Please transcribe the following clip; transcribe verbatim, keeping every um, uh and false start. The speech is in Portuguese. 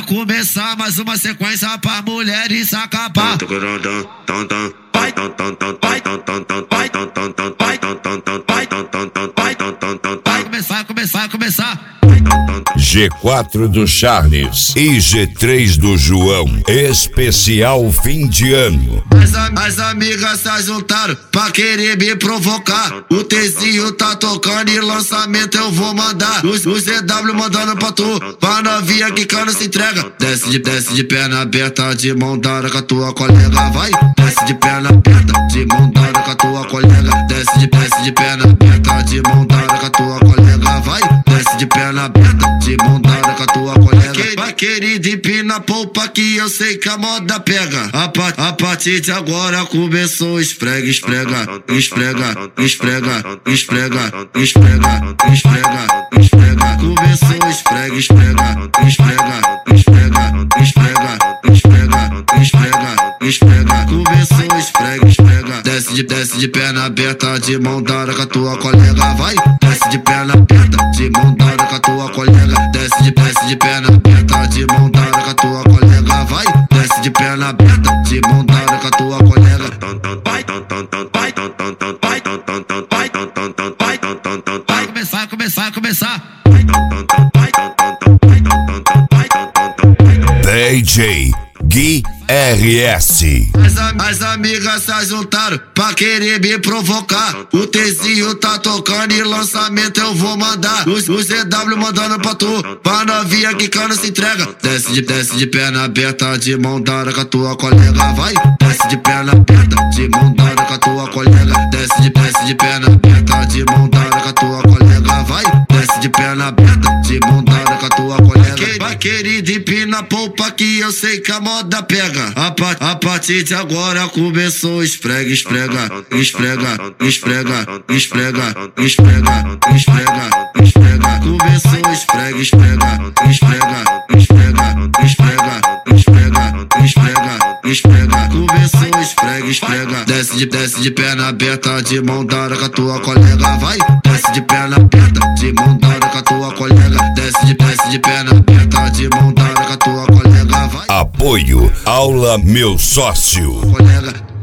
começar mais uma sequência pra mulheres acabar. Vai, vai, vai começar, começar, começar. G quatro do Charles e G três do João, especial fim de ano. As, as amigas se juntaram pra querer me provocar. O Tzinho tá tocando e lançamento eu vou mandar. Os, os Z W mandando pra tu, pra novinha que cana se entrega. Desce de, desce de perna aberta, de mão dada com a tua colega, vai. Desce de perna aberta, de mão dada com a tua colega. Desce de, desce de perna aberta, de mão dada com a tua colega, vai. Desce de perna aberta, de mão dada com a tua colega. Vai querida, empina a polpa que eu sei que a moda pega. A, pa, a partir de agora começou esfrega, esfrega, esfrega, esfrega, esfrega, esfrega, esfrega, esfrega. Começou esfrega, esfrega, esfrega, esfrega, esfrega, esfrega, esfrega, esfrega. Começou esfrega, esfrega. Desce de, desce de perna aberta, de mão dada com a tua colega, vai. Desce de perna aberta, de mão dada com a tua colega. Desce de, desce de perna aberta, de mão dada com a tua colega, vai. Desce de perna aberta, de mão dada com a tua colega. Vai, vai, vai, vai, vai começar, começar, começar. D J Gui R S. As, as amigas se juntaram pra querer me provocar. O Tzinho tá tocando e lançamento eu vou mandar. Os, os Z W mandando pra tu, pra novinha que cana se entrega. Desce de, desce de perna aberta, de mão dada com a tua colega, vai. Desce de perna aberta, de mão dada com a tua colega. Desce de, desce de perna aberta, de mão dada com a tua colega, vai. Desce de perna aberta, de mão dada com a tua colega. Vai querida, empina a polpa que eu sei que a moda pega. A, pa, a partir de agora começou esfrega, esfrega, esfrega, esfrega, esfrega, esfrega, esfrega, esfrega. Começou esfrega, esfrega, esfrega, esfrega, esfrega, esfrega, esfrega, esfrega. Começou esfrega, esfrega. Desce de, desce de perna aberta, de mão dada com a tua colega, vai. Desce de perna aberta, de mão dada com a tua colega. Desce de, desce de perna aberta, de mão dada com a tua colega, vai. Apoio Aula Meu Sócio. Colega.